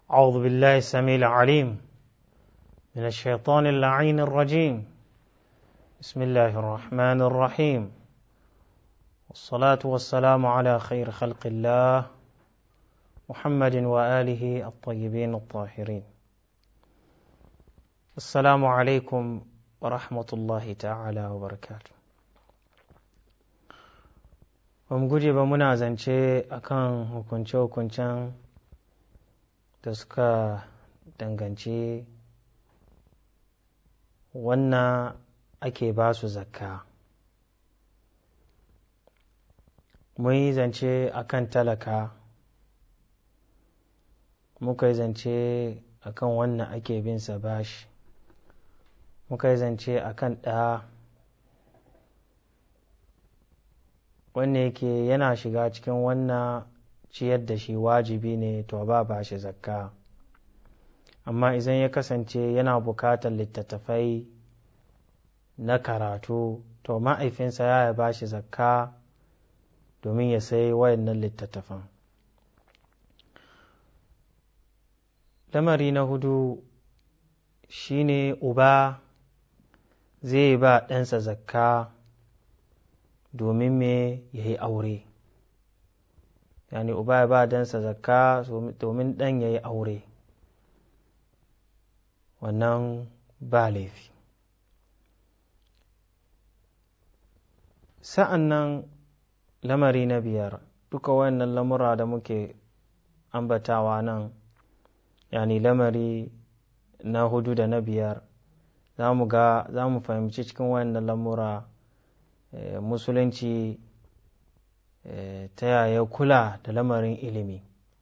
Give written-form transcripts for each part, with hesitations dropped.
أعوذ بالله السميع العليم من الشيطان اللعين الرجيم. بسم الله الرحمن الرحيم، والصلاة والسلام على خير خلق الله محمد وآله الطيبين الطاهرين. السلام عليكم ورحمة الله تعالى وبركاته. guje ba muna zance akan hukunce-hukuncen da suka danganci wannan ake ba su zakka. Mun yi zance akan talaka, muka yi zance akan wannan ake bin sa bashi, muka yi zance akan ɗa wanne yake yana shiga cikin wannan ciyar da shi wajibi ne, to ba shi zakka. Amma idan ya kasance yana bukatar littattafai na karatu, to ma'aifinsa ya ba shi zakka domin ya sai wayannan littattafan. Lamari na hudu shine uba zai ba ɗansa zakka domin me ya yi aure. Yani uba ya ba ɗansa zakka domin ɗan ya yi aure, wannan ba laifi. Sa'an nan lamari na biyar, duka wannan lamura da muke ambatawa nan, yani lamari na hudu da na biyar, za mu fahimci cikin wannan lamura musulunci ta yaya kula da lamarin ilimi.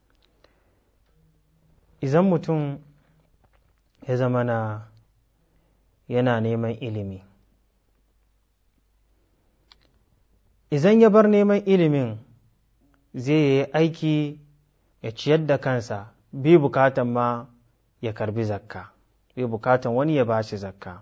Idan mutum ya zama yana neman ilimi, idan ya bar neman ilimin zai yi aiki ya ciyar da kansa, bai bukatan ma ya karbi zakka, bai bukatan wani ya bashi zakka.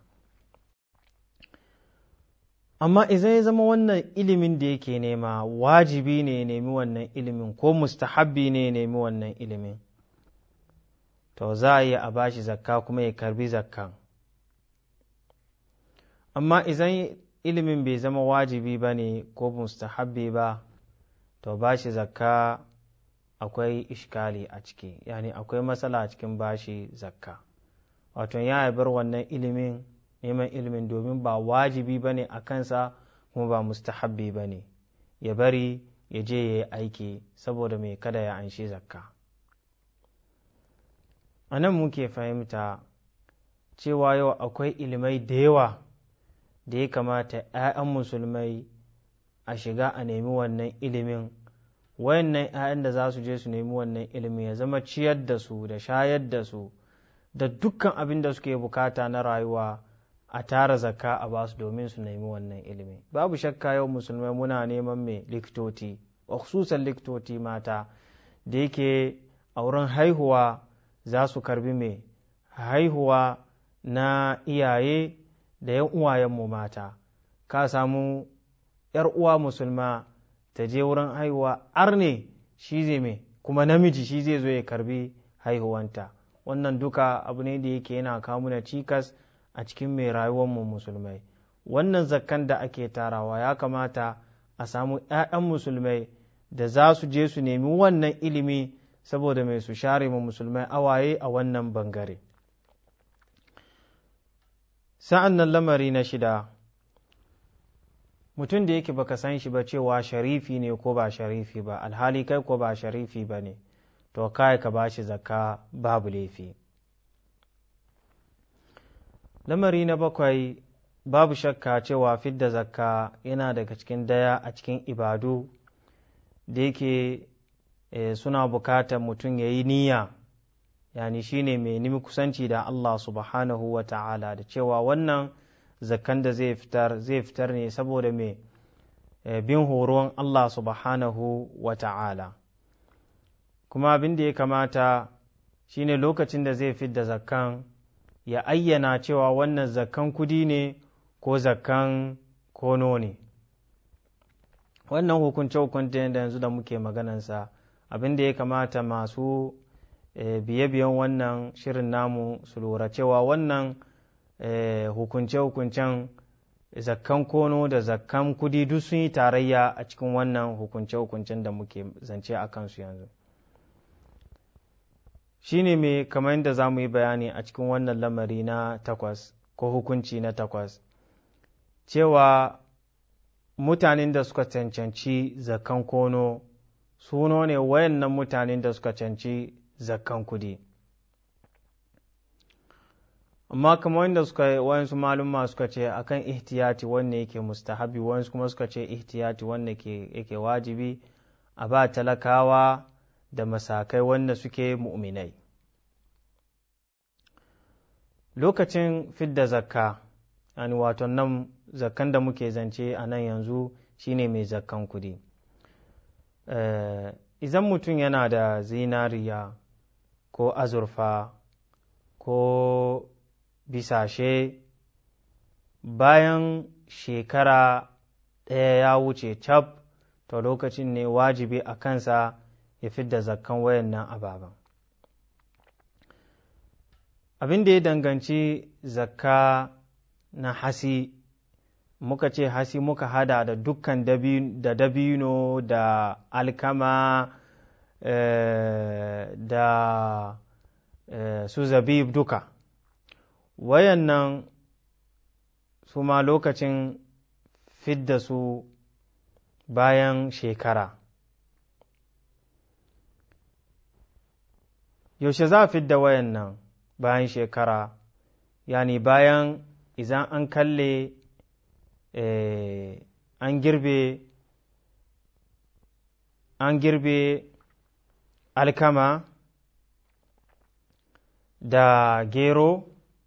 Amma idan ya zama wannan ilimin da yake nema wajibi ne ya nemi wannan ilimin ko mustahabbi ne ya nemi wannan ilimin, to za a yi a bashi zakka kuma ya karbi zakkan. Amma idan ilimin bai zama wajibi ba ne ko mustahabbi ba, to bashi zakka akwai ishkali a ciki, yani akwai matsala a cikin bashi zakka. Wato ya bar wannan ilimin, neman ilimin domin ba wajibi ba ne a kansa kuma ba mustahabbi ba ne, ya bari ya je ya yi aiki saboda mai kada ya anshi zakka. A nan muke fahimta cewa yau akwai ilimai da yawa da ya kamata ‘ya'yan musulmai a shiga a nemi wannan ilimin. Wayannan ‘ya'yan da za su je su nemi wannan ilimin ya zama ciyar da su da shayar da su da dukkan abin da suke bukata na rayuwa a tara zakka a basu domin su nemi wannan ilimi. Babu shakka yau musulmai muna neman mai likitoci, khususan likitoci mata da yake a wurin haihuwa za su karbi mai haihuwa na iyaye da yan uwayenmu mata. Ka samu ‘yar uwa musulma ta je wurin haihuwa, arne shi zai mai kuma namiji shi zai zo ya karbi haihuwanta. Wannan duka abu ne da yake yana kawo mana cikas a cikin mai rayuwarmu musulmai. Wannan zakkan da ake tarawa ya kamata a samu ‘ya'yan musulmai da za su je su nemi wannan ilimi saboda mai su share mu musulmai awaye a wannan bangare. Sa'an nan lamari na shida, mutum da yake baka san shi ba cewa sharifi ne ko ba sharifi ba, alhali kai ko ba sharifi ba ne, to kai ka bashi zakka babu laifi. Lamari na bakwai, babu shakka cewa fidda zakka yana daga cikin daya a cikin ibadu da yake suna bukatar mutum ya yi niyya, yani shine mai nemi kusanci da Allah subhanahu wa ta'ala, da cewa wannan zakkan da zai fitar ne saboda mai bin horon Allah subhanahu wa ta'ala. Kuma abin da ya kamata shine lokacin da zai fidda zakkan ya ayyana cewa wannan zakkan kudi ne ko zakkan kono ne. Wannan hukunce-hukunce da yanzu da muke maganansa abin da ya kamata masu biye-biyen wannan shirin namu su lura cewa wannan hukunce-hukuncen zakkan kono da zakkan kudi duk sun yi tarayya a cikin wannan hukunce-hukuncen da muke zance a kansu yanzu. Shi ne mai kamar yadda za mu yi bayani a cikin wannan lamari na 8 ko hukunci na 8 cewa mutanen da suka cancanci zakkan kono suno ne wayannan mutanen da suka cancanci zakkan kudi. Amma kamar wanda wayansu malumma suka ce akan ihtiyati wanne yake mustahabi, wayansu kuma suka ce ihtiyati wanne yake wajibi a ba talakawa da masakai wanda suke mu'minai. Lokacin fidda zakka, yani wato nan zakkan da muke zance a nan yanzu shine mai zakkan kudi. Idan mutum yana da zinariya ko azurfa ko bisashe bayan shekara ɗaya ya wuce cap, to lokacin ne wajibi a kansa ya fidda zakkan wayannan ababen. Abin da ya danganci zakka na hasi, muka ce hasi muka hada da dukkan dabino da alkama da su zabib duka, wayannan su ma lokacin fidda su bayan shekara. Yaushe za a fidda wayannan bayan shekara? Yani bayan idan an kalle an girbe alkama da gero,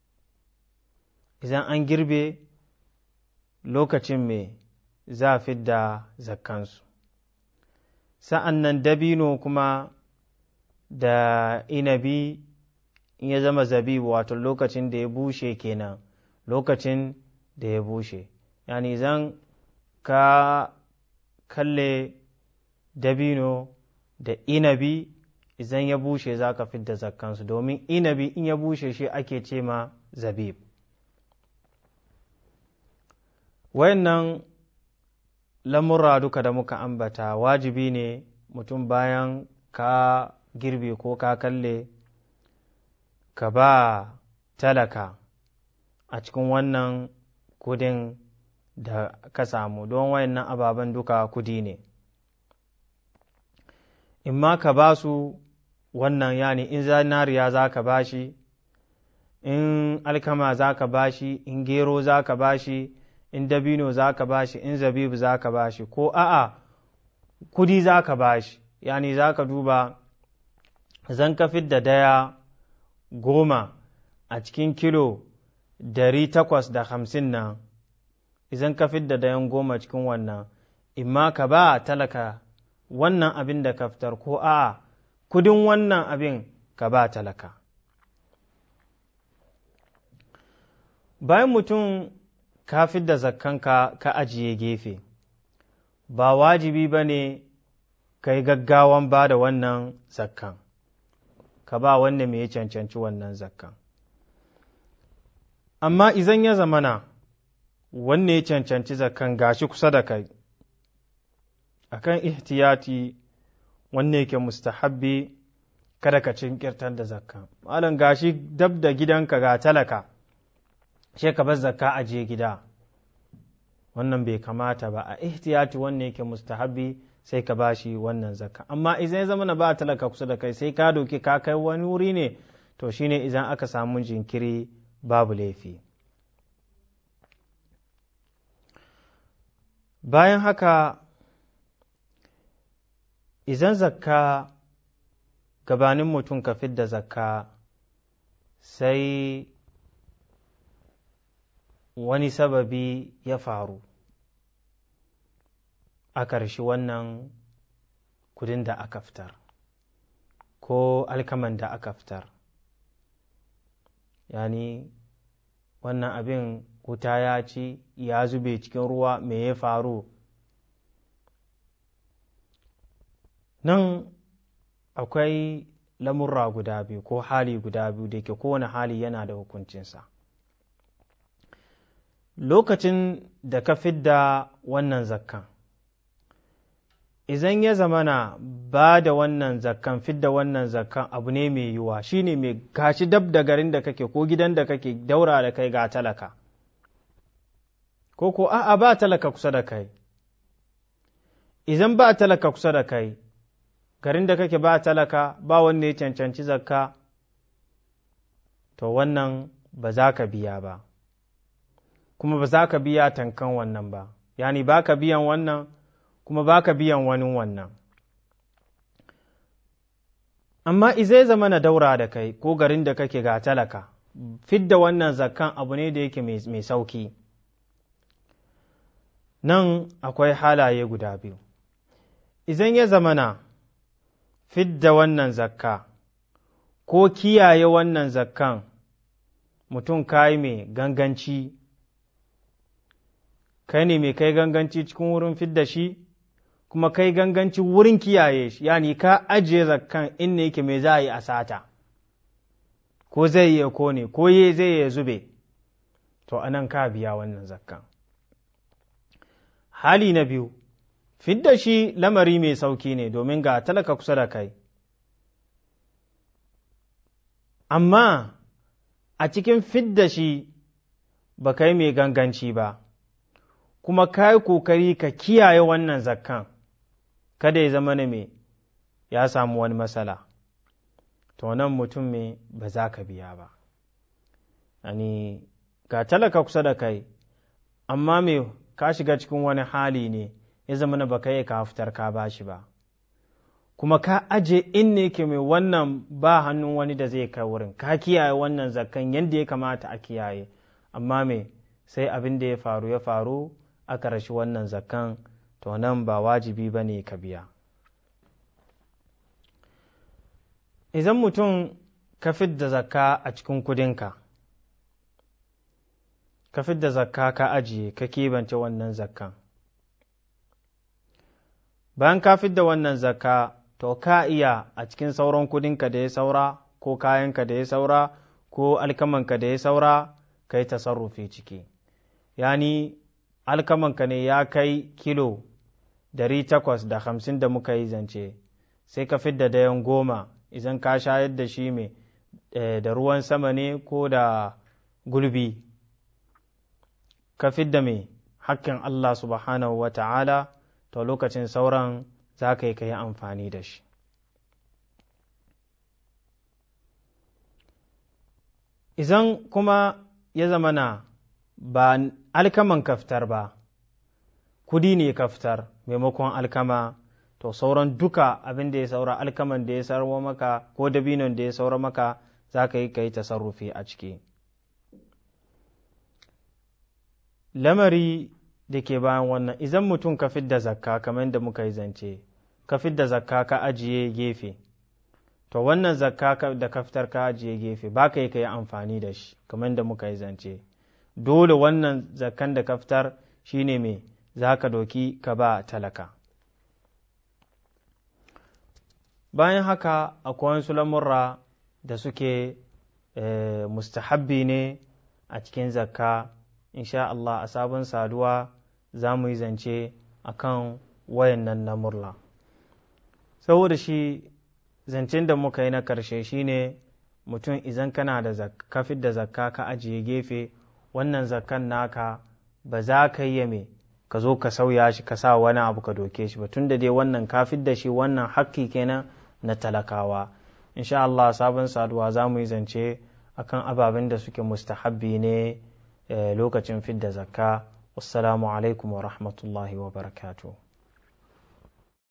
idan an girbe lokacin mai za a fidda zakkansu. Sa'an nan dabino kuma da inabi in ya zama zabibu, wato lokacin da ya bushe kenan, lokacin da ya bushe, yani zan ka kalle dabino da inabi idan ya bushe za ka fidda zakkansu, domin inabi in ya bushe shi ake ce ma zabib. Wayannan lamurra duka da muka ambata wajibi ne mutum bayan ka girbe ko ka kalle ka ba talaka a cikin wannan kudin da ka samu, don wayannan ababen duka kudi ne. In ma ka ba su wannan, yani in zinariya za ka ba shi, in alkama za ka ba shi, in gero za ka ba shi, in dabino za ka ba shi, in zabibu za ka ba shi, ko a'a kudi za ka ba shi, yani za ka duba zan ka fidda daya 10 a cikin kilo 850 nan, idan ka fidda dayan 10 cikin wannan, imma ka ba talaka wannan abin da ka fitar, ko a'a kudin wannan abin ka ba talaka. Bayan mutum ka fidda zakkanka ka ajiye gefe, ba wajibi ba ne ka yi gaggawan ba da wannan zakkan, ka ba wanda mai cancanci wannan zakkan. Amma izan ya zamana wanne ya cancanci zakkan gashi kusa da kai, akan ihtiyati wanne yake mustahabbi, kada ka cinkirtar da zakka. Malam gashi dab da gidanka ga talaka, sai ka bar zakka ajiye gida, wannan bai kamata ba. A ihtiyati wanne yake mustahabbi sai ka bashi wannan zakka. Amma idan ya zama na ba talaka kusa da kai, sai ka doki ka kai wani wuri ne, to shine idan aka samu jinkiri babu laifi. Bayan haka, idan zakka gabanin mutum ka fidda zakka sai wani sababi ya faru a ƙarshe wannan kudin da aka fitar ko alkaman da aka fitar, yani wannan abin wuta ya ci ya zube cikin ruwa, me ya faru? Nan akwai lamurra guda biyu ko hali guda biyu da ke kowane hali yana da hukuncinsa. Lokacin da ka fidda wannan zakkan, idan ya zamana ba da wannan zakkan, fidda wannan zakkan abu ne mai yiwuwa, shi ne mai gashi dab da garin da kake ko gidan da kake daura da kai ga talaka, ko a'a ba talaka kusa da kai. Idan ba talaka kusa da kai, garin da kake ba talaka, ba wanda ya cancanci zakka, to wannan ba za ka biya ba, kuma ba za ka biya tankan wannan ba, yani ba ka biyan wannan kuma ba ka biyan wani wannan. Amma izai zama na daura da kai ko garin da kake ga talaka, fidda wannan zakkan abu ne da yake mai sauki. Nan akwai halaye guda biyu. Izan ya zama na fidda wannan zakka ko kiyaye wannan zakkan mutum kai mai ganganci, kai ne mai kai ganganci cikin wurin fidda shi, kuma kai ganganci wurin kiyaye shi, yani ka ajiye zakkan in ne yake mai za a yi a sata, ko zai yi kone ko zai yi zube, to anan ka biya wannan zakkan. Hali na biyu, fidda shi lamari mai sauki ne domin ga talaka kusa da kai, amma a cikin fidda shi ba kai mai ganganci ba, kuma ka yi kokari ka kiyaye wannan zakkan, kada ya zama mai ya samu wani matsala, to nan mutum mai ba za ka biya ba. Yani ga talaka kusa da kai, amma mai ka shiga cikin wani hali ne ya zama na baka yi ka fitar ka bashi ba, kuma ka aje in ne ke mai wannan ba hannun wani da zai kai wurin, ka kiyaye wannan zakkan yadda ya kamata a kiyaye, amma mai sai abin da ya faru aka rashi wannan zakkan, to nan ba wajibi ba ne ka biya. Idan mutum ka fidda zakka a cikin kudinka, ka fidda zakka ka ajiye ka kebance wannan zakkan, bayan ka fidda wannan zakka, to ka iya a cikin sauran kudinka da ya saura ko kayanka da ya saura ko alkamanka da ya saura ka yi tasarrufi ciki, yani alkamanka ne ya kai kilo 850 da muka yi zance, sai ka fidda dayan 10, idan ka shayar da shi mai da ruwan sama ne ko da gulbi, ka fidda mai hakkin Allah subhanahu wa ta'ala, to lokacin sauran za ka yi amfani da shi. Idan kuma ya zama na ba alkaman kaftar ba, kudi ne kaftar maimakon alkama, to sauran duka abin da ya saura, alkaman da ya saura maka ko dabinon da ya saura maka, za ka yi tasarrufi a ciki. Lamari da ke bayan wannan, idan mutum ka fidda zakka kamar da muka yi zance, ka fidda zakka ka ajiye gefe, to wannan zakka da ka fitar ka ajiye gefe ba ka yi amfani da shi kamar da muka yi zance, dole wannan zakkan da ka fitar shi ne mai za ka doki ka ba talaka. Bayan haka akwai wasu lamurra da suke mustahabbi ne a cikin zakka, insha Allah a sabon saduwa za mu yi zance a kan wayannan lamurra. Saboda shi zancen da muka yi na ƙarshe shi ne mutum idan kana da kafin da zakka ka ajiye gefe, wannan zakkan naka ba za ka yi mai ka zo ka sauya shi ka sa wani abu ka doke shi ba, tun da dai wannan kafin da shi wannan hakki kenan na talakawa. Insha Allah sabon saduwa za mu yi zance akan ababen da suke mustahabbi ne lokacin fidda zakka. Wassalamu alaikum wa rahmatullahi wa barakatuh.